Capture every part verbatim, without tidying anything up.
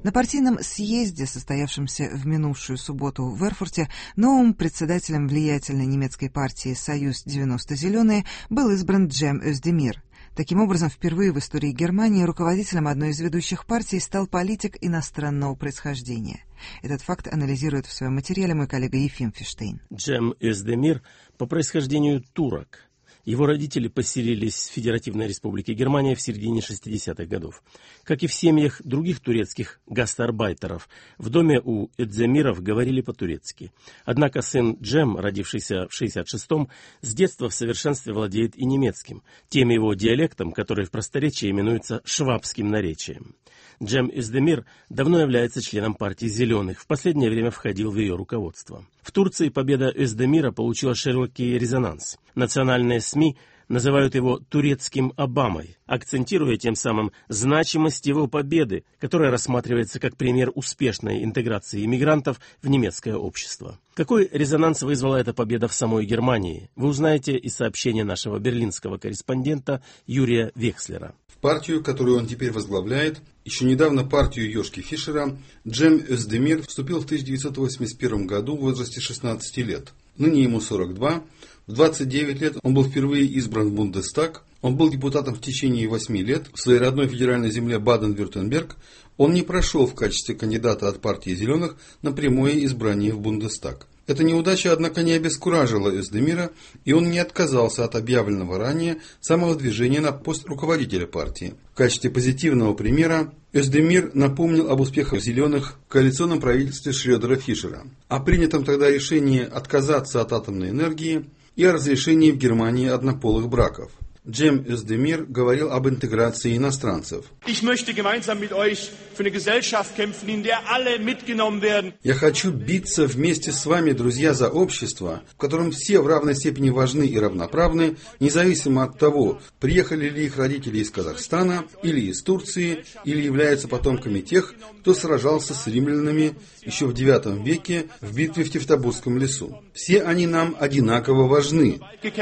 На партийном съезде, состоявшемся в минувшую субботу в Эрфурте, новым председателем влиятельной немецкой партии «Союз девяносто зеленые» был избран Джем Özdemir. Таким образом, впервые в истории Германии руководителем одной из ведущих партий стал политик иностранного происхождения. Этот факт анализирует в своем материале мой коллега Ефим Фиштейн. Джем Özdemir по происхождению турок. Его родители поселились в Федеративной Республике Германия в середине шестидесятых годов. Как и в семьях других турецких гастарбайтеров, в доме у Özdemиров говорили по-турецки. Однако сын Джем, родившийся в шестьдесят шестом, с детства в совершенстве владеет и немецким, тем его диалектом, который в просторечии именуется швабским наречием. Джем Özdemir давно является членом партии «Зеленых», в последнее время входил в ее руководство. В Турции победа Özdemira получила широкий резонанс. Национальные СМИ называют его турецким Обамой, акцентируя тем самым значимость его победы, которая рассматривается как пример успешной интеграции иммигрантов в немецкое общество. Какой резонанс вызвала эта победа в самой Германии, вы узнаете из сообщения нашего берлинского корреспондента Юрия Векслера. В партию, которую он теперь возглавляет, еще недавно партию Йошки Фишера, Джем Özdemir вступил в тысяча девятьсот восемьдесят первом году в возрасте шестнадцати лет. Ныне ему сорок два. В двадцать девять лет он был впервые избран в Бундестаг. Он был депутатом в течение восьми лет. В своей родной федеральной земле Баден-Вюртемберг он не прошел в качестве кандидата от партии «Зеленых» на прямое избрание в Бундестаг. Эта неудача, однако, не обескуражила Özdemira, и он не отказался от объявленного ранее самого движения на пост руководителя партии. В качестве позитивного примера Özdemir напомнил об успехах «Зеленых» в коалиционном правительстве Шрёдера-Фишера, о принятом тогда решении отказаться от атомной энергии и о разрешении в Германии однополых браков. Джем Özdemir говорил об интеграции иностранцев. Я хочу биться вместе с вами, друзья, за общество, в котором все в равной степени важны и равноправны, независимо от того, приехали ли их родители из Казахстана или из Турции, или являются потомками тех, кто сражался с римлянами еще в девятом веке в битве в Тевтобурском лесу. Все они нам одинаково важны.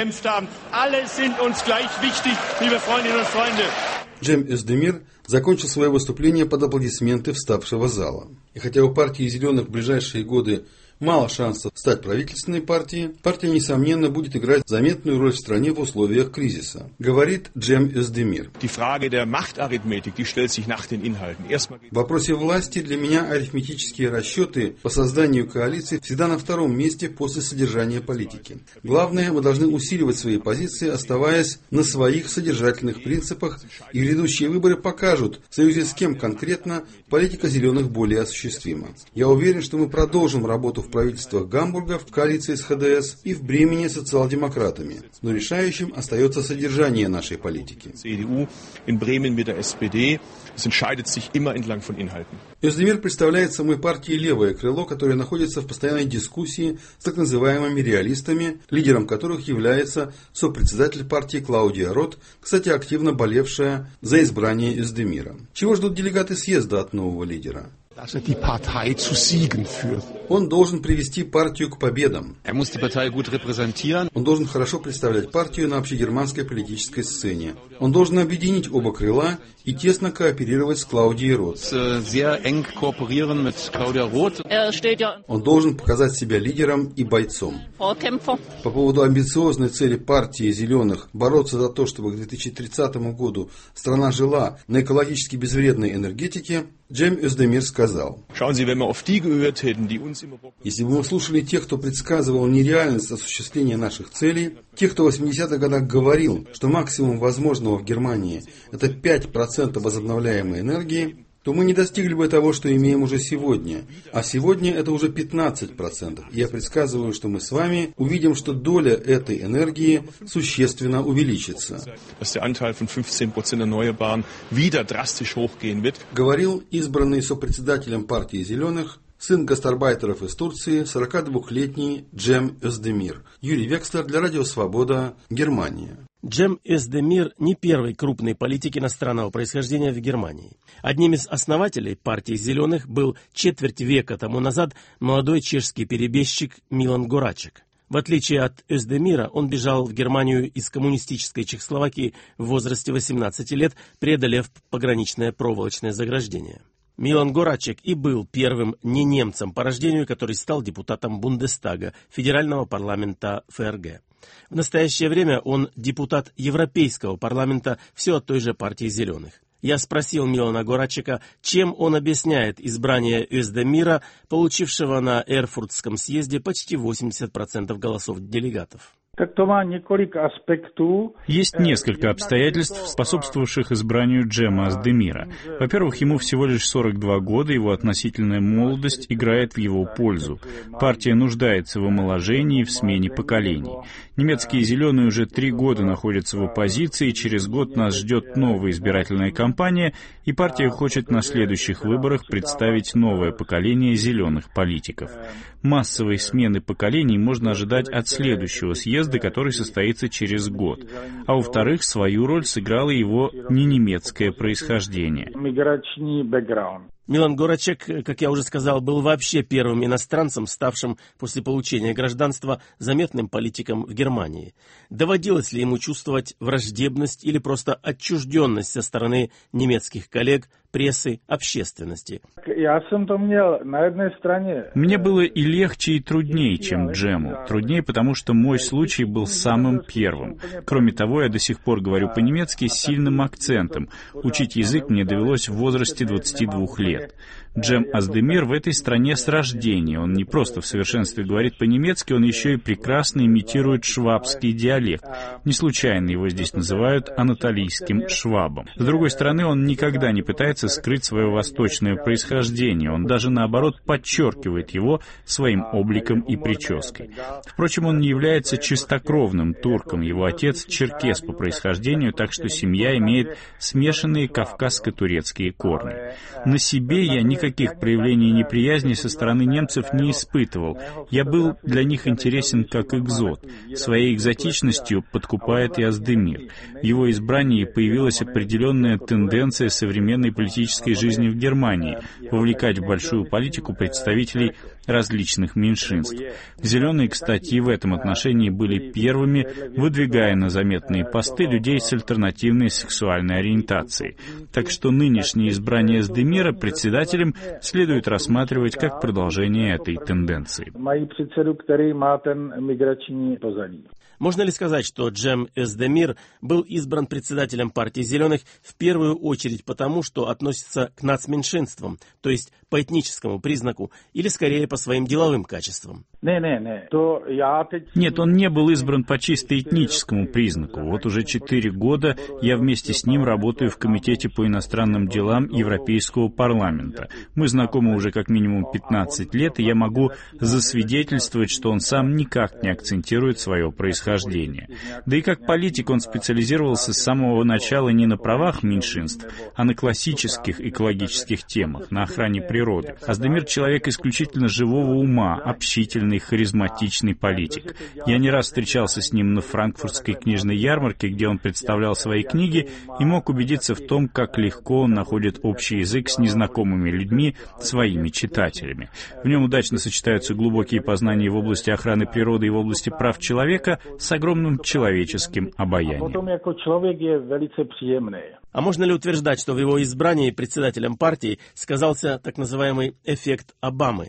Джем Özdemir закончил свое выступление под аплодисменты вставшего зала. И хотя у партии «Зеленых» в ближайшие годы мало шансов стать правительственной партией, партия, несомненно, будет играть заметную роль в стране в условиях кризиса, говорит Джем Özdemir. В вопросе власти для меня арифметические расчеты по созданию коалиции всегда на втором месте после содержания политики. Главное, мы должны усиливать свои позиции, оставаясь на своих содержательных принципах, и грядущие выборы покажут, в союзе с кем конкретно политика «Зеленых» более осуществима. Я уверен, что мы продолжим работу в правительствах Гамбурга в коалиции с ха дэ эс и в Бремене с социал-демократами. Но решающим остается содержание нашей политики. Özdemir представляет самой партии левое крыло, которое находится в постоянной дискуссии с так называемыми реалистами, лидером которых является сопредседатель партии Клаудия Рот, кстати, активно болевшая за избрание Özdemira. Чего ждут делегаты съезда от нового лидера? Он должен привести партию к победам. Он должен хорошо представлять партию на общегерманской политической сцене. Он должен объединить оба крыла и тесно кооперировать с Клаудией Рот. Он должен показать себя лидером и бойцом. По поводу амбициозной цели партии «Зеленых» бороться за то, чтобы к две тысячи тридцатому году страна жила на экологически безвредной энергетике, Джем Özdemir сказал: «Если бы мы слушали тех, кто предсказывал нереальность осуществления наших целей, тех, кто в восьмидесятых годах говорил, что максимум возможного в Германии – это пять процентов возобновляемой энергии, то мы не достигли бы того, что имеем уже сегодня. А сегодня это уже пятнадцать процентов. И я предсказываю, что мы с вами увидим, что доля этой энергии существенно увеличится». Говорил избранный сопредседателем партии «Зеленых» сын гастарбайтеров из Турции, сорокадвухлетний Джем Özdemir. Юрий Векслер для Радио Свобода, Германия. Джем Özdemir не первый крупный политик иностранного происхождения в Германии. Одним из основателей партии «Зеленых» был четверть века тому назад молодой чешский перебежчик Милан Горачек. В отличие от Özdemira, он бежал в Германию из коммунистической Чехословакии в возрасте восемнадцати лет, преодолев пограничное проволочное заграждение. Милан Горачек и был первым не немцем по рождению, который стал депутатом Бундестага, федерального парламента ФРГ. В настоящее время он депутат Европейского парламента, все от той же партии «Зеленых». Я спросил Милана Горачека, чем он объясняет избрание Özdemira, получившего на Эрфуртском съезде почти восемьдесят процентов голосов делегатов. Есть несколько обстоятельств, способствовавших избранию Джема Özdemira. Во-первых, ему всего лишь сорок два года, его относительная молодость играет в его пользу. Партия нуждается в омоложении и в смене поколений. Немецкие «Зеленые» уже три года находятся в оппозиции, через год нас ждет новая избирательная кампания, и партия хочет на следующих выборах представить новое поколение зеленых политиков. Массовой смены поколений можно ожидать от следующего съезда, который состоится через год. А во-вторых, свою роль сыграло его ненемецкое происхождение. Милан Горачек, как я уже сказал, был вообще первым иностранцем, ставшим после получения гражданства заметным политиком в Германии. Доводилось ли ему чувствовать враждебность или просто отчужденность со стороны немецких коллег, прессы, общественности? Мне было и легче, и труднее, чем Джему. Труднее, потому что мой случай был самым первым. Кроме того, я до сих пор говорю по-немецки с сильным акцентом. Учить язык мне довелось в возрасте двадцати двух лет. Джем Özdemir в этой стране с рождения. Он не просто в совершенстве говорит по-немецки, он еще и прекрасно имитирует швабский диалект. Не случайно его здесь называют анатолийским швабом. С другой стороны, он никогда не пытается скрыть свое восточное происхождение. Он даже, наоборот, подчеркивает его своим обликом и прической. Впрочем, он не является чистокровным турком. Его отец черкес по происхождению, так что семья имеет смешанные кавказско-турецкие корни. На себе я никаких проявлений неприязни со стороны немцев не испытывал. Я был для них интересен как экзот. Своей экзотичностью подкупает и Özdemir. В его избрании появилась определенная тенденция современной политической жизни в Германии — вовлекать в большую политику представителей различных меньшинств. «Зеленые», кстати, и в этом отношении были первыми, выдвигая на заметные посты людей с альтернативной сексуальной ориентацией. Так что нынешнее избрание Özdemira председателем следует рассматривать как продолжение этой тенденции. Можно ли сказать, что Джем Özdemir был избран председателем партии «Зеленых» в первую очередь потому, что относится к нацменьшинствам, то есть по этническому признаку, или скорее по своим деловым качествам? Нет, он не был избран по чисто этническому признаку. Вот уже четыре года я вместе с ним работаю в Комитете по иностранным делам Европейского парламента. Мы знакомы уже как минимум пятнадцать лет, и я могу засвидетельствовать, что он сам никак не акцентирует свое происхождение. Да и как политик он специализировался с самого начала не на правах меньшинств, а на классических экологических темах, на охране природы. Özdemir — человек исключительно живого ума, общительный, харизматичный политик. Я не раз встречался с ним на франкфуртской книжной ярмарке, где он представлял свои книги, и мог убедиться в том, как легко он находит общий язык с незнакомыми людьми, своими читателями. В нем удачно сочетаются глубокие познания в области охраны природы и в области прав человека с огромным человеческим обаянием. А можно ли утверждать, что в его избрании председателем партии сказался так называемый эффект Обамы?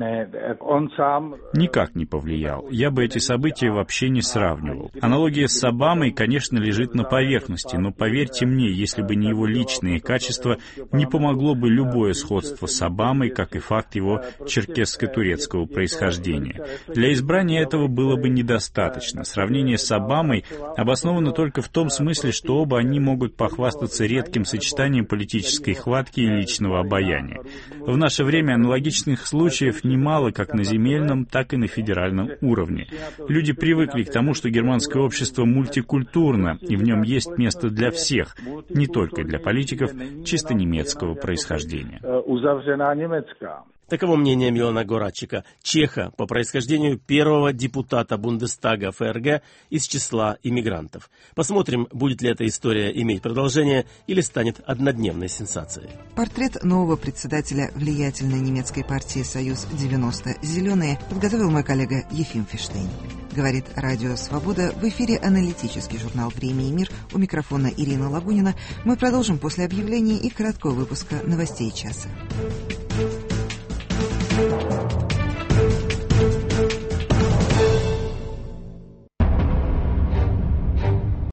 Никак не повлиял. Я бы эти события вообще не сравнивал. Аналогия с Обамой, конечно, лежит на поверхности, но поверьте мне, если бы не его личные качества, не помогло бы любое сходство с Обамой, как и факт его черкесско-турецкого происхождения. Для избрания этого было бы недостаточно. Сравнение с Обамой обосновано только в том смысле, что оба они могут похвастаться редким сочетанием политической хватки и личного обаяния. В наше время аналогичных случаев немало как на земельном, так и на федеральном уровне. Люди привыкли к тому, что германское общество мультикультурно, и в нем есть место для всех, не только для политиков чисто немецкого происхождения. Таково мнение Милана Горачека, чеха, по происхождению первого депутата Бундестага ФРГ из числа иммигрантов. Посмотрим, будет ли эта история иметь продолжение или станет однодневной сенсацией. Портрет нового председателя влиятельной немецкой партии «Союз девяносто Зеленые» подготовил мой коллега Ефим Фиштейн. Говорит Радио Свобода. В эфире аналитический журнал «Время и мир». У микрофона Ирина Лагунина. Мы продолжим после объявлений и краткого выпуска новостей часа.